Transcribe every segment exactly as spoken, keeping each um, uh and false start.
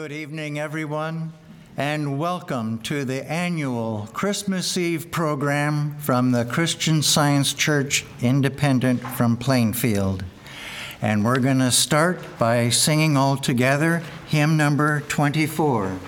Good evening, everyone, and welcome to the annual Christmas Eve program from the Christian Science Church, independent from Plainfield. And we're going to start by singing all together hymn number twenty-four.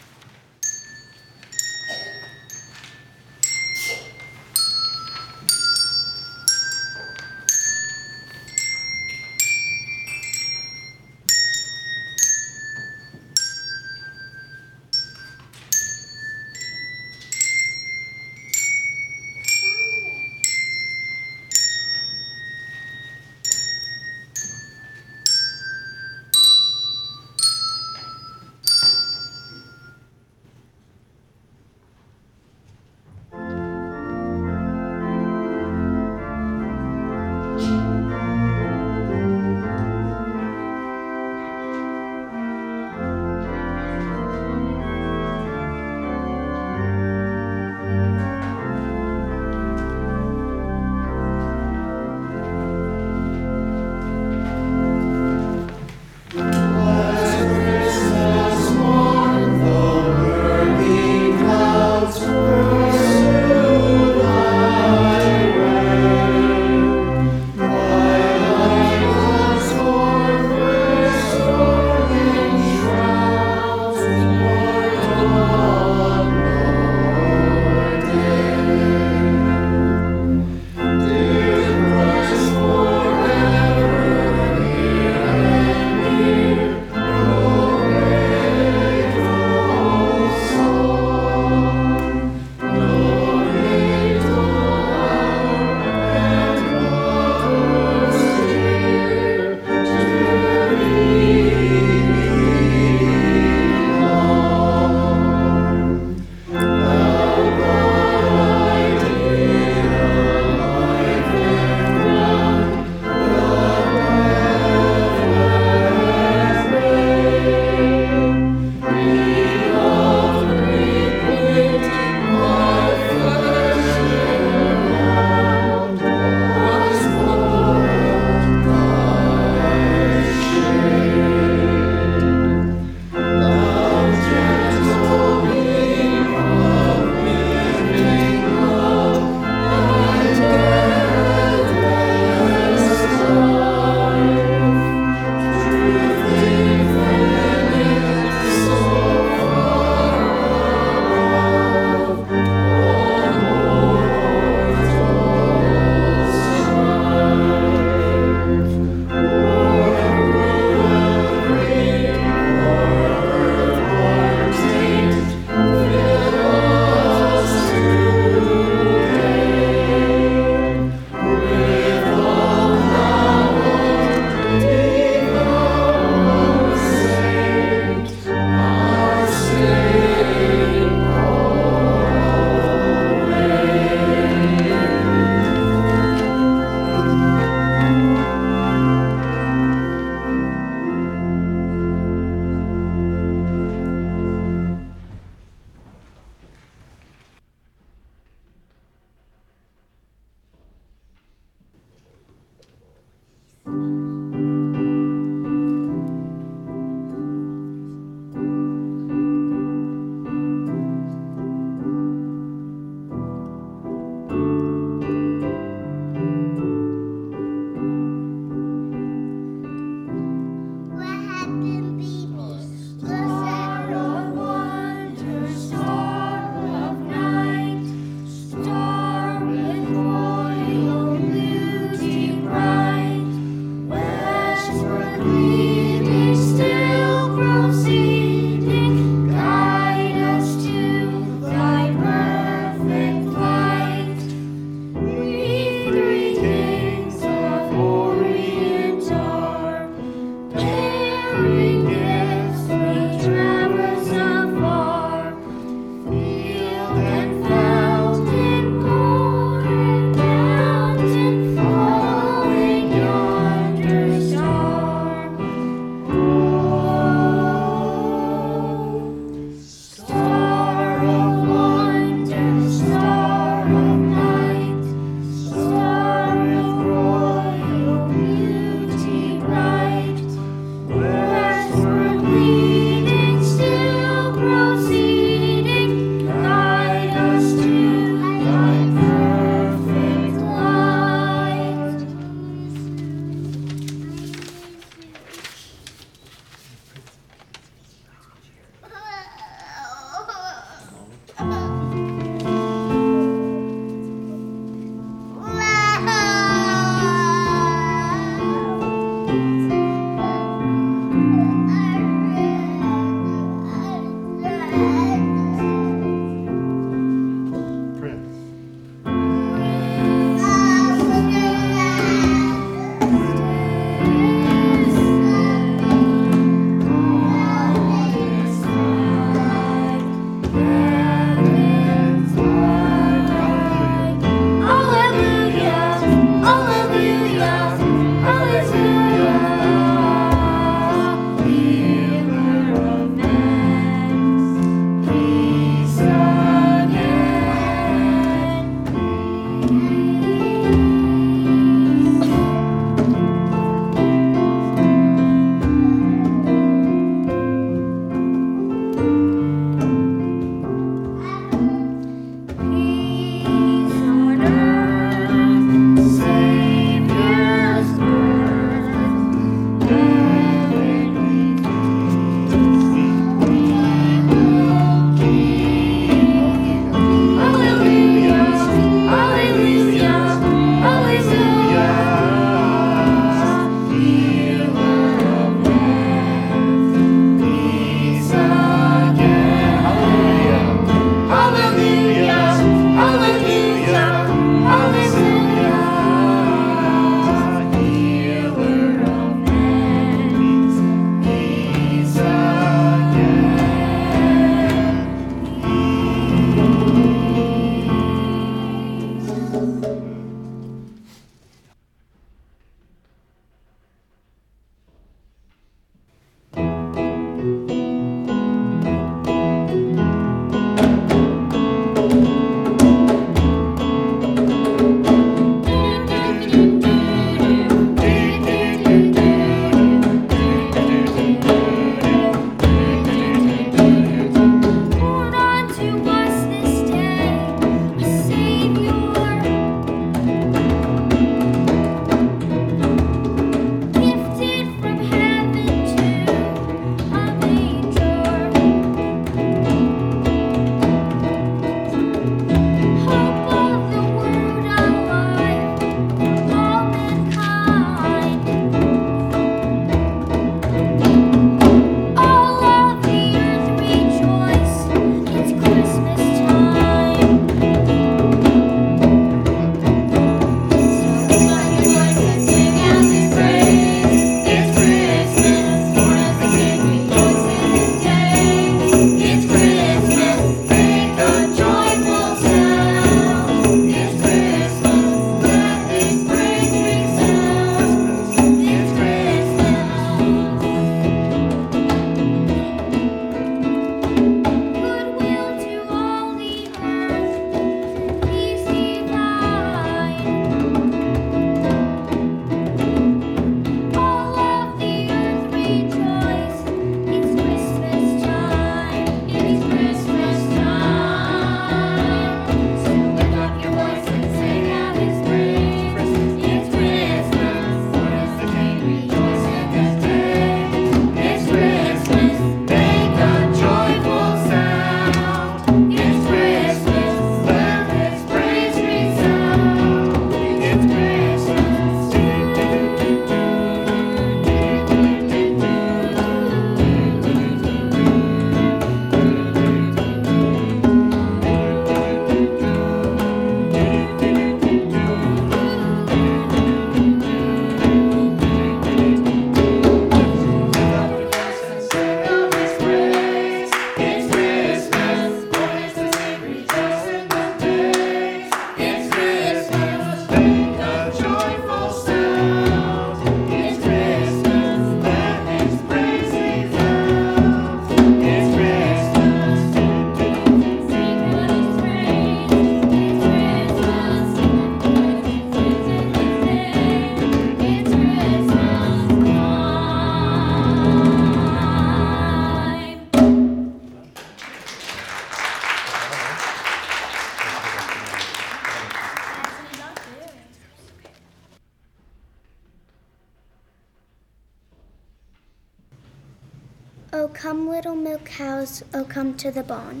little milk cows, oh come to the barn.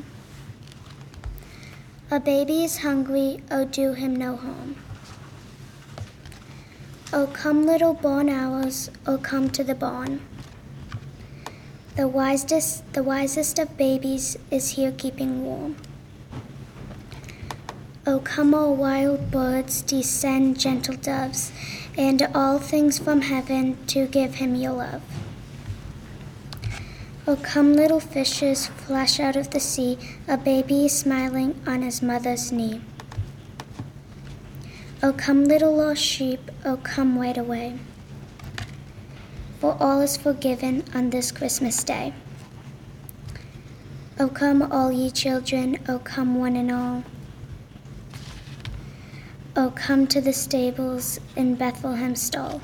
A baby is hungry, oh do him no harm. Oh come little barn owls, oh come to the barn. The wisest, the wisest of babies is here keeping warm. Oh come all wild birds, descend gentle doves, and all things from heaven to give him your love. Oh come little fishes, flash out of the sea, a baby is smiling on his mother's knee. Oh come little lost sheep, oh come right away, for all is forgiven on this Christmas day. O come all ye children, O come one and all. O come to the stables in Bethlehem's stall.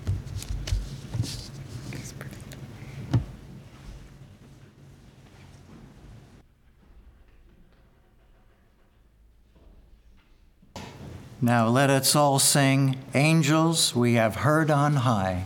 Now let us all sing, Angels we have heard on high.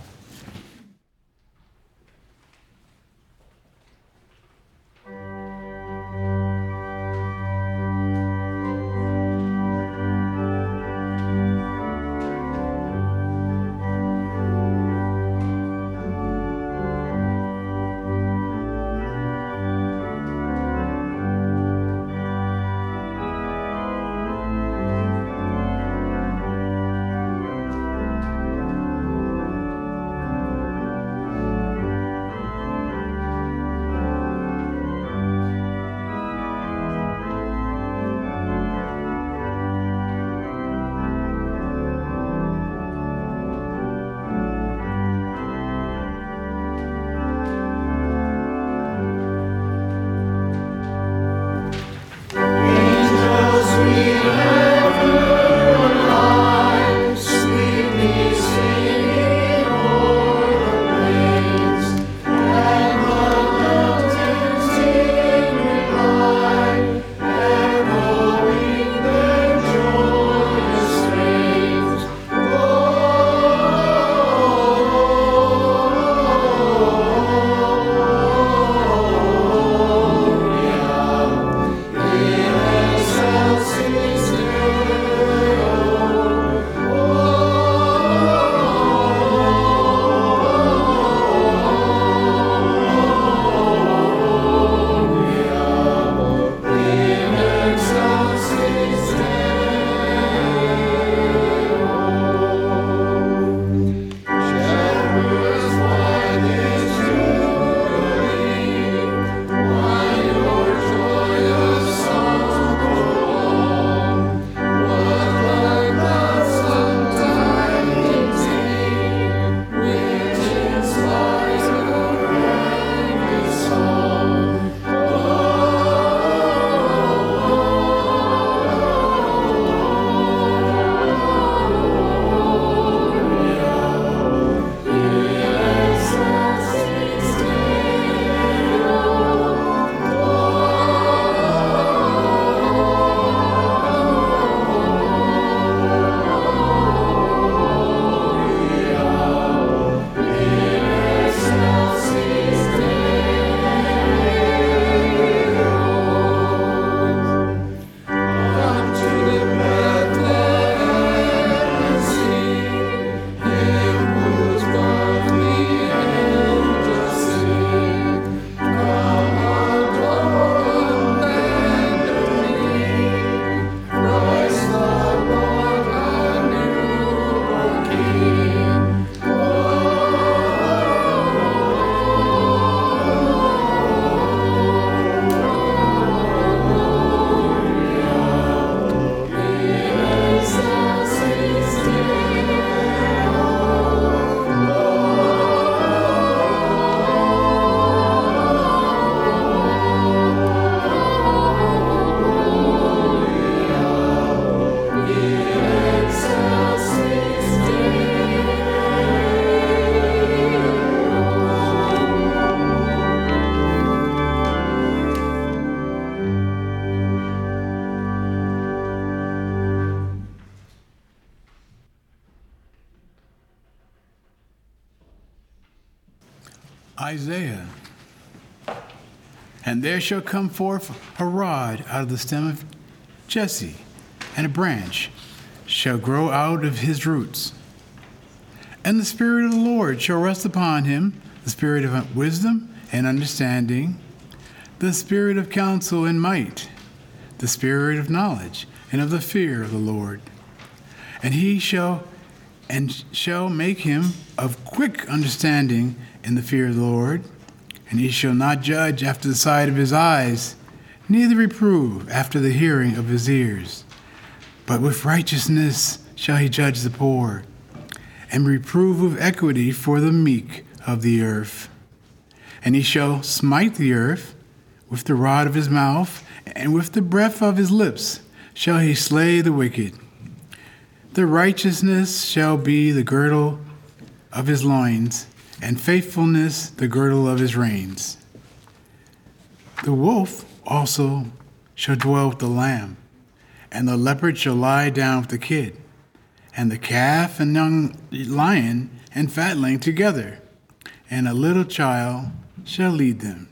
Isaiah And there shall come forth a rod out of the stem of Jesse, and a branch shall grow out of his roots. And the Spirit of the Lord shall rest upon him, the Spirit of wisdom and understanding, the Spirit of counsel and might, the Spirit of knowledge and of the fear of the Lord. And he shall and shall make him of quick understanding in the fear of the Lord. And he shall not judge after the sight of his eyes, neither reprove after the hearing of his ears. But with righteousness shall he judge the poor, and reprove with equity for the meek of the earth. And he shall smite the earth with the rod of his mouth, and with the breath of his lips shall he slay the wicked. The righteousness shall be the girdle of his loins, and faithfulness the girdle of his reins. The wolf also shall dwell with the lamb, and the leopard shall lie down with the kid, and the calf and young lion and fatling together, and a little child shall lead them.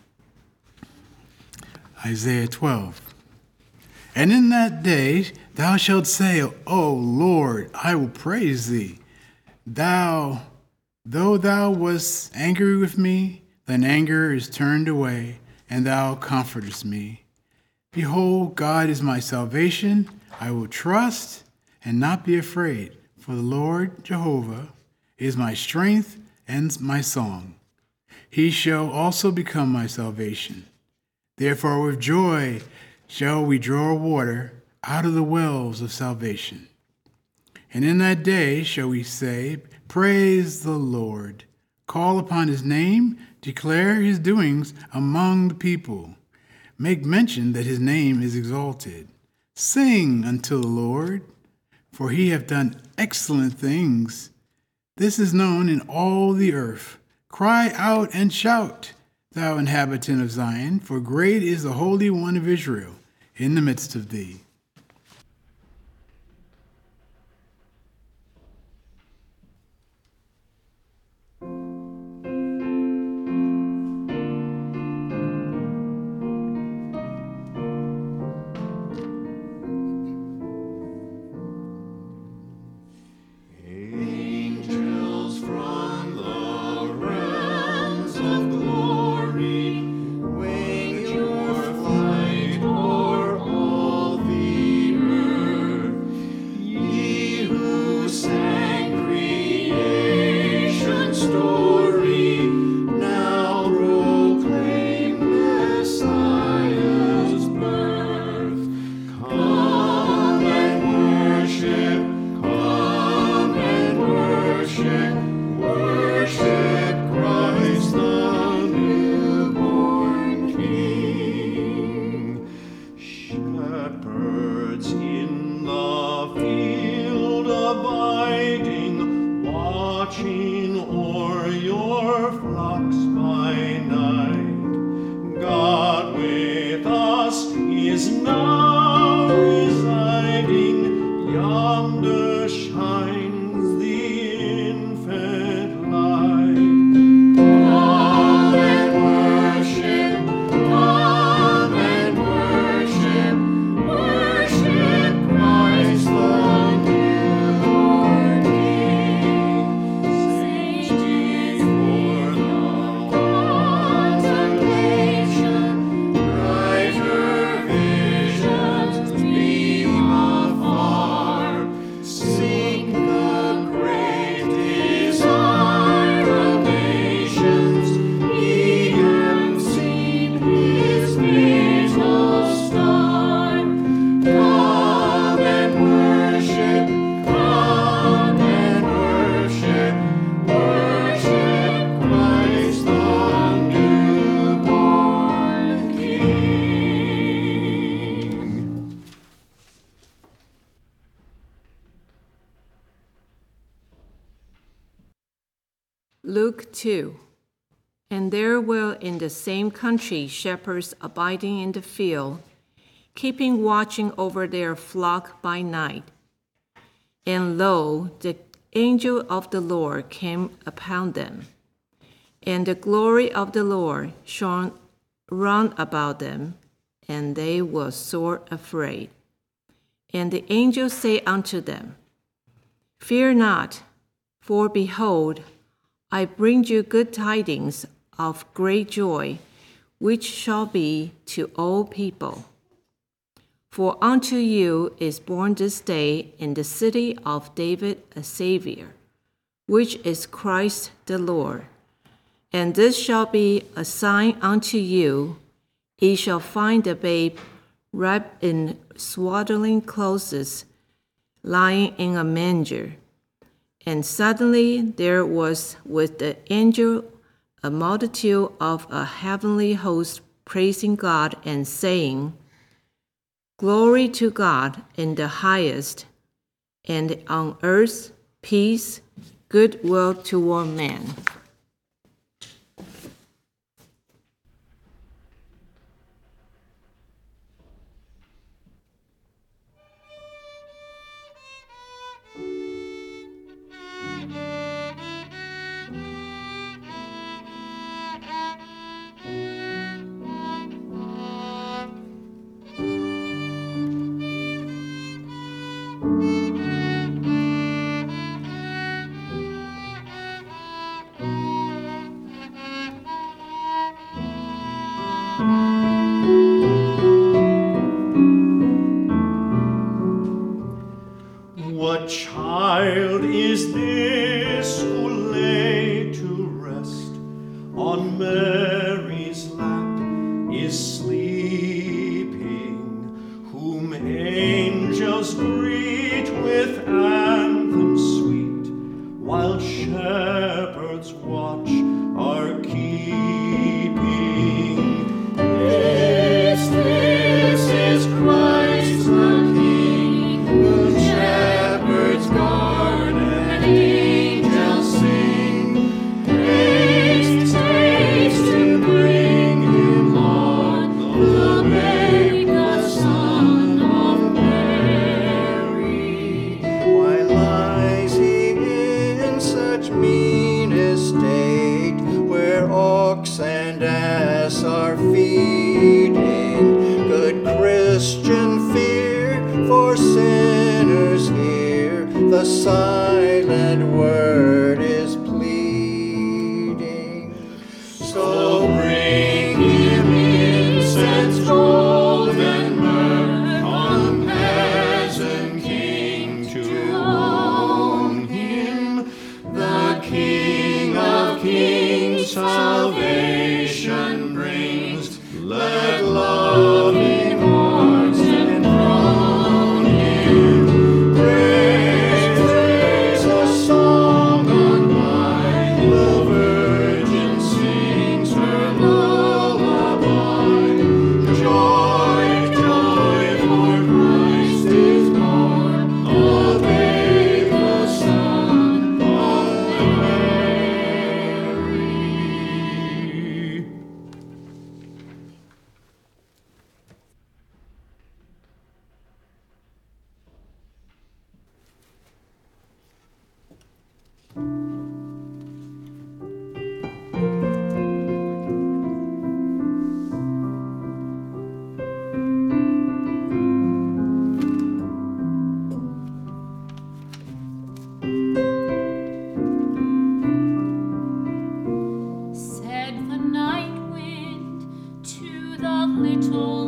Isaiah twelve. And in that day thou shalt say, O Lord, I will praise thee. Thou, though thou wast angry with me, thine anger is turned away, and thou comfortest me. Behold, God is my salvation. I will trust and not be afraid, for the Lord Jehovah is my strength and my song. He shall also become my salvation. Therefore with joy shall we draw water out of the wells of salvation. And in that day shall we say, Praise the Lord. Call upon his name, declare his doings among the people. Make mention that his name is exalted. Sing unto the Lord, for he hath done excellent things. This is known in all the earth. Cry out and shout, thou inhabitant of Zion, for great is the Holy One of Israel in the midst of thee. Luke two. And there were in the same country shepherds abiding in the field, keeping watching over their flock by night. And lo, the angel of the Lord came upon them, and the glory of the Lord shone round about them, and they were sore afraid. And the angel said unto them, Fear not, for behold, I bring you good tidings of great joy, which shall be to all people. For unto you is born this day in the city of David a Savior, which is Christ the Lord. And this shall be a sign unto you, ye shall find the babe wrapped in swaddling clothes, lying in a manger. And suddenly there was with the angel a multitude of a heavenly host praising God and saying, Glory to God in the highest, and on earth peace, goodwill toward men. What child is this who lay to rest on Mary's lap is sleeping, whom angels greet with anthems sweet, while shepherds watch are keeping? This, this is Christ the King, whom shepherds guard and angels sing. Haste, haste to bring him, Lord, the babe, the Son of Mary. Why lies he in such mean estate, where ox and ass are feeding? Good Christian, fear, for sinners here the silent word is pleading. So bring him incense, gold, and myrrh, on peasant king to own him, the King of kings, salvation brings. Let loving hearts enthrone him. Praise, praise, a song on high. The Virgin sings her lullaby. Joy, joy, for Christ is born, a babe, the Son of Mary. Said the night wind to the little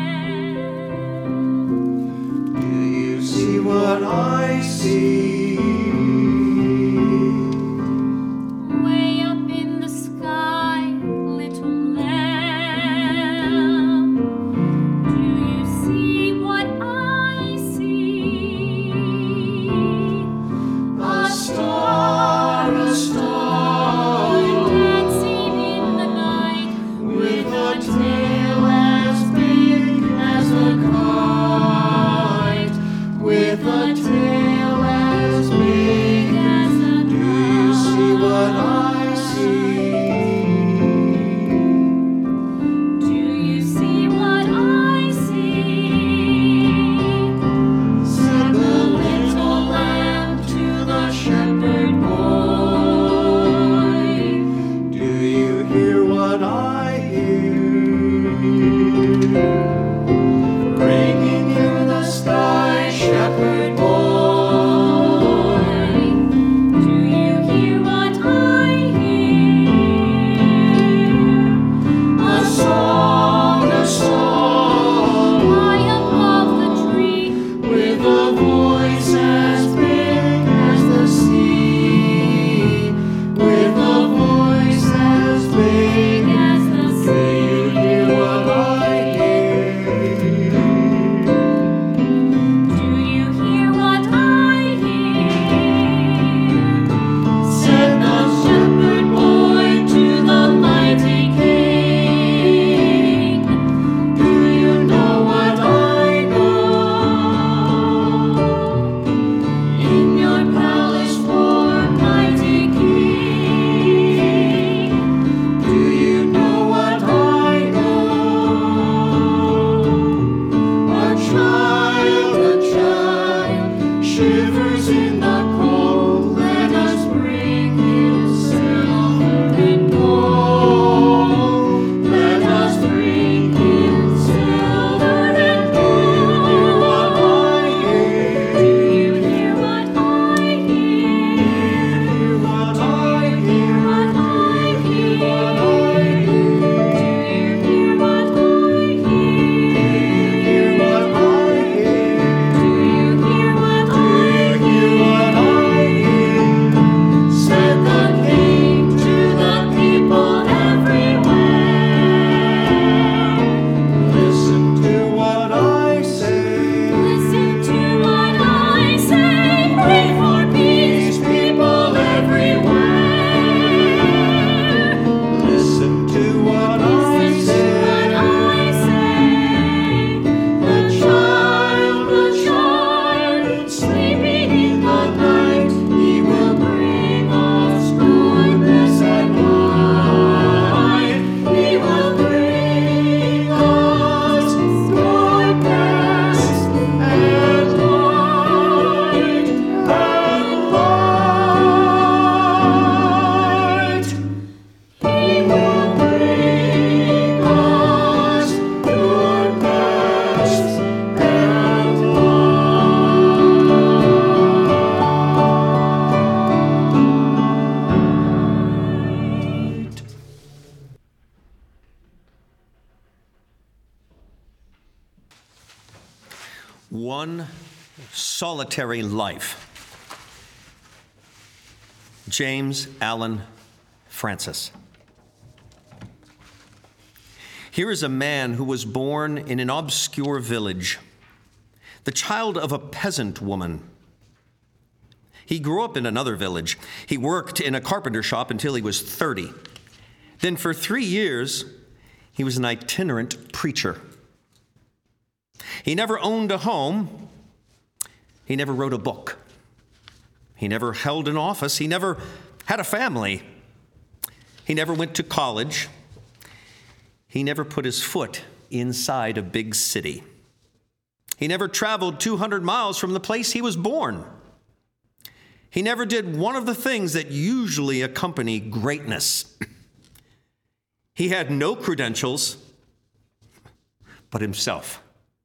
lamb, Do you see what I see? way up in the sky, little lamb. Do you see what I see? A star, a star, Dancing in the night with a tail as big One Solitary Life. James Allan Francis. Here is a man who was born in an obscure village, the child of a peasant woman. He grew up in another village. He worked in a carpenter shop until he was thirty. Then for three years, he was an itinerant preacher. He never owned a home. He never wrote a book. He never held an office. He never had a family. He never went to college. He never put his foot inside a big city. He never traveled two hundred miles from the place he was born. He never did one of the things that usually accompany greatness. He had no credentials but himself.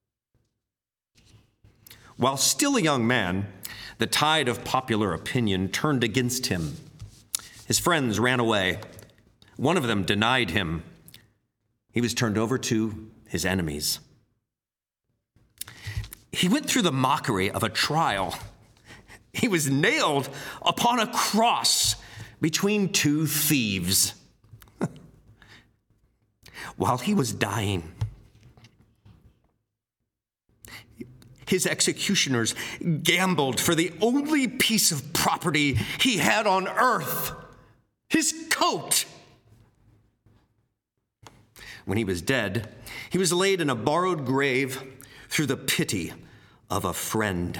While still a young man, the tide of popular opinion turned against him. His friends ran away. One of them denied him. He was turned over to his enemies. He went through the mockery of a trial. He was nailed upon a cross between two thieves. While he was dying, his executioners gambled for the only piece of property he had on earth, his coat. When he was dead, he was laid in a borrowed grave through the pity of a friend.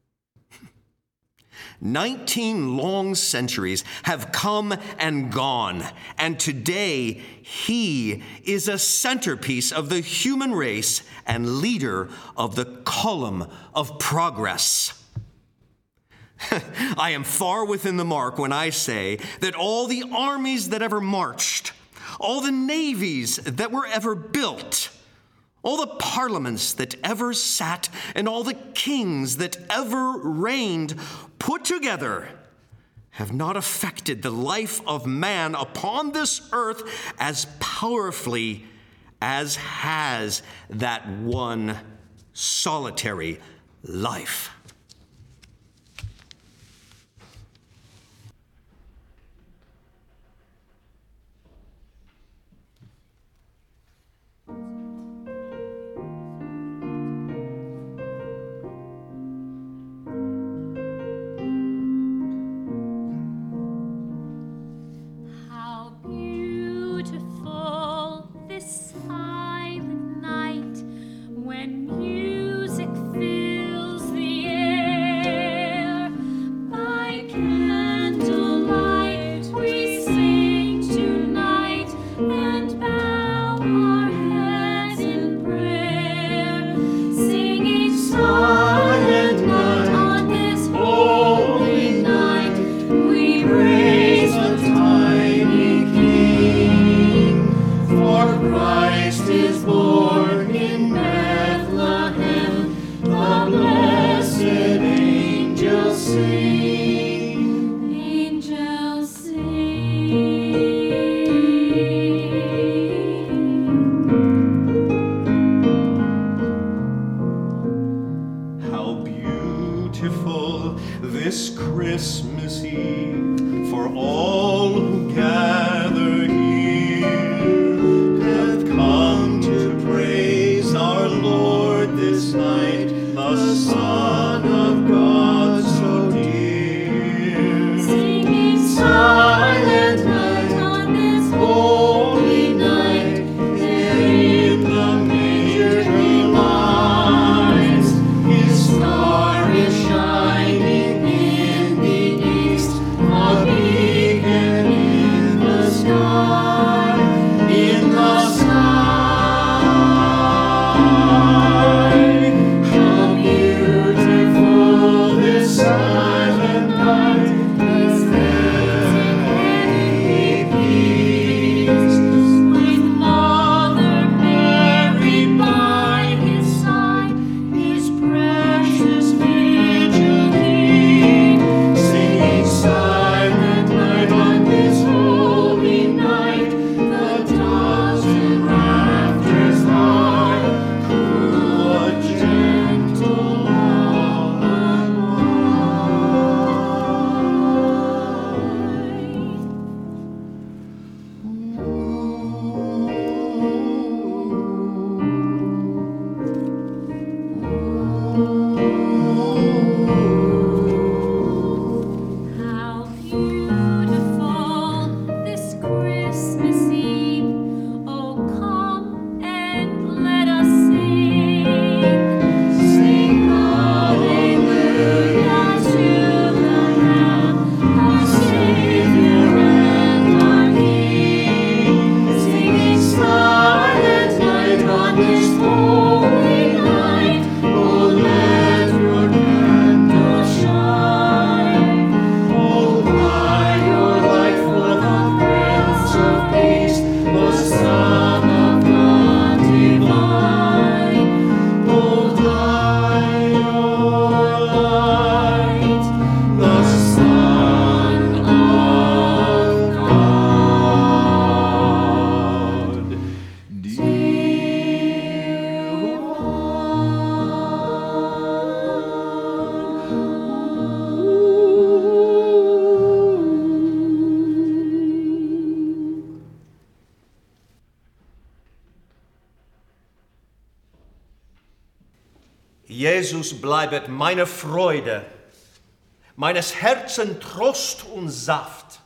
Nineteen long centuries have come and gone, and today he is a centerpiece of the human race and leader of the column of progress. I am far within the mark when I say that all the armies that ever marched, all the navies that were ever built, all the parliaments that ever sat, and all the kings that ever reigned, put together, have not affected the life of man upon this earth as powerfully as has that one solitary life. Jesus bleibet meine Freude, meines Herzen Trost und Saft.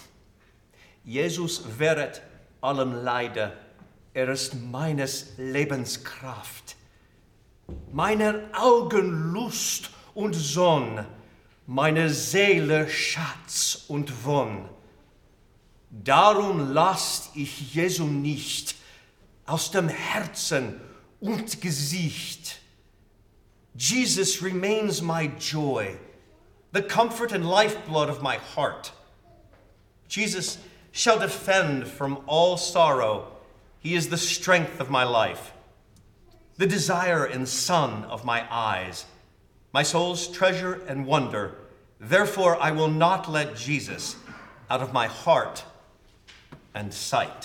Jesus wehret allem Leide, er ist meines Lebens Kraft. Meiner Augen Lust und Sonn, meine Seele Schatz und Wonn. Darum lasst ich Jesu nicht aus dem Herzen und Gesicht. Jesus remains my joy, the comfort and lifeblood of my heart. Jesus shall defend from all sorrow. He is the strength of my life, the desire and sun of my eyes, my soul's treasure and wonder. Therefore, I will not let Jesus out of my heart and sight.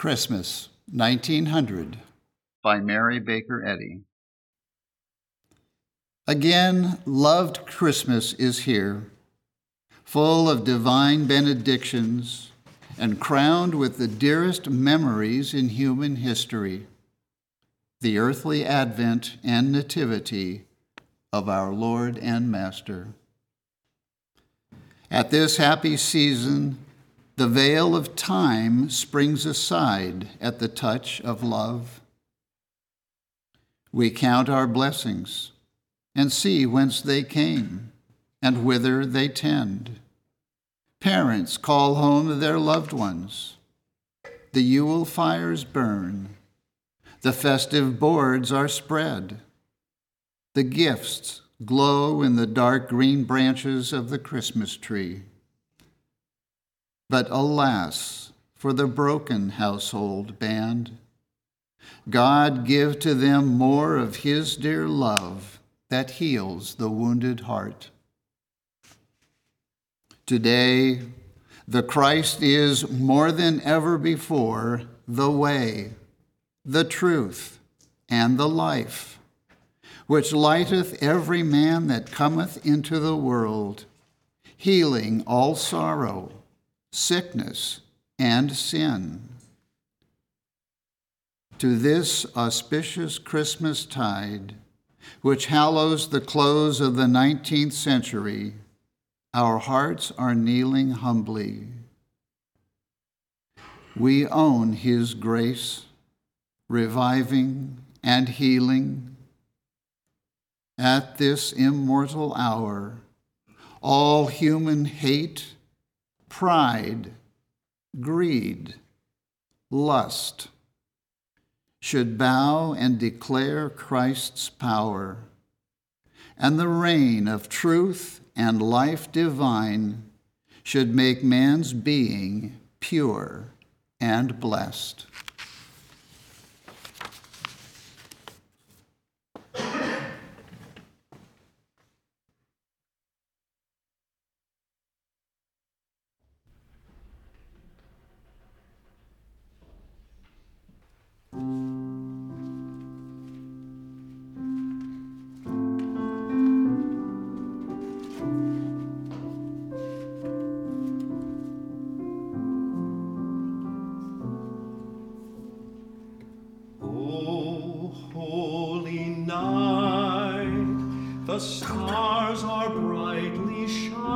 Christmas, nineteen hundred, by Mary Baker Eddy. Again, loved Christmas is here, full of divine benedictions and crowned with the dearest memories in human history, the earthly advent and nativity of our Lord and Master. At this happy season, the veil of time springs aside at the touch of love. We count our blessings and see whence they came and whither they tend. Parents call home their loved ones. The Yule fires burn. The festive boards are spread. The gifts glow in the dark green branches of the Christmas tree. But alas, for the broken household band. God give to them more of his dear love that heals the wounded heart. Today, the Christ is more than ever before the way, the truth, and the life, which lighteth every man that cometh into the world, healing all sorrow, sickness, and sin. To this auspicious Christmas tide, which hallows the close of the nineteenth century, our hearts are kneeling humbly. We own his grace, reviving and healing. At this immortal hour, all human hate, pride, greed, lust, should bow and declare Christ's power, and the reign of truth and life divine should make man's being pure and blessed. The stars are brightly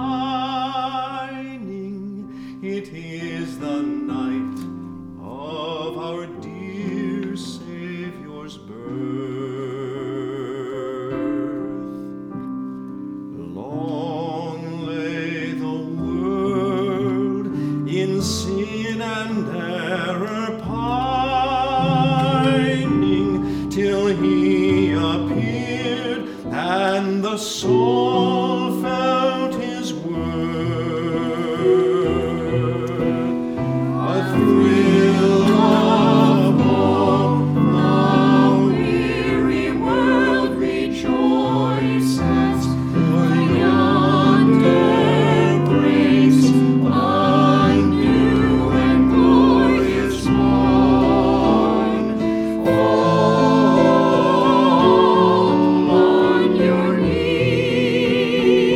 shining. It is the night of our dear Savior's birth. Long lay the world in sin and error pining, till he appeared and the soul felt his word. A thrill of hope, the weary world rejoices, for yonder breaks a new and glorious morn. Fall on your knees.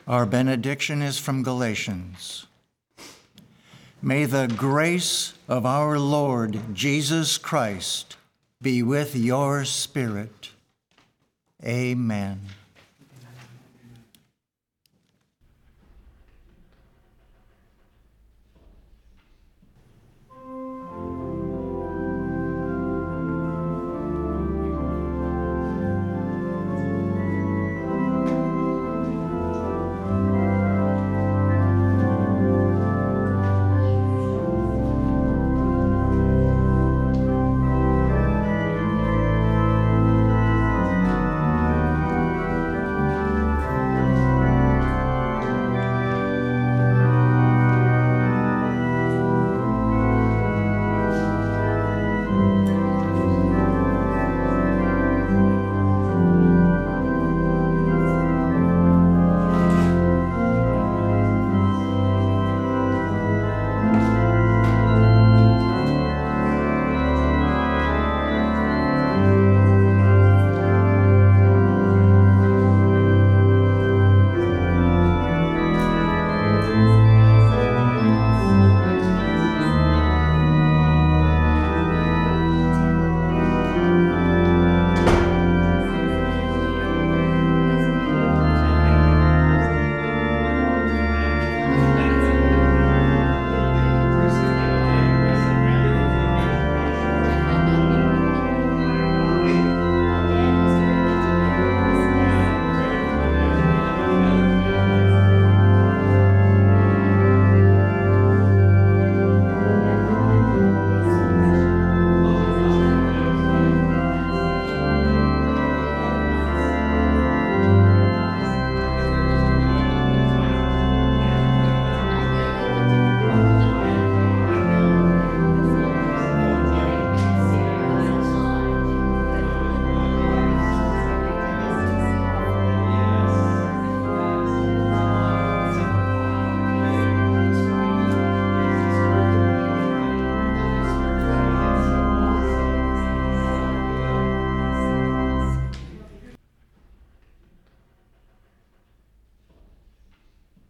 Our benediction is from Galatians. May the grace of our Lord Jesus Christ be with your spirit. Amen.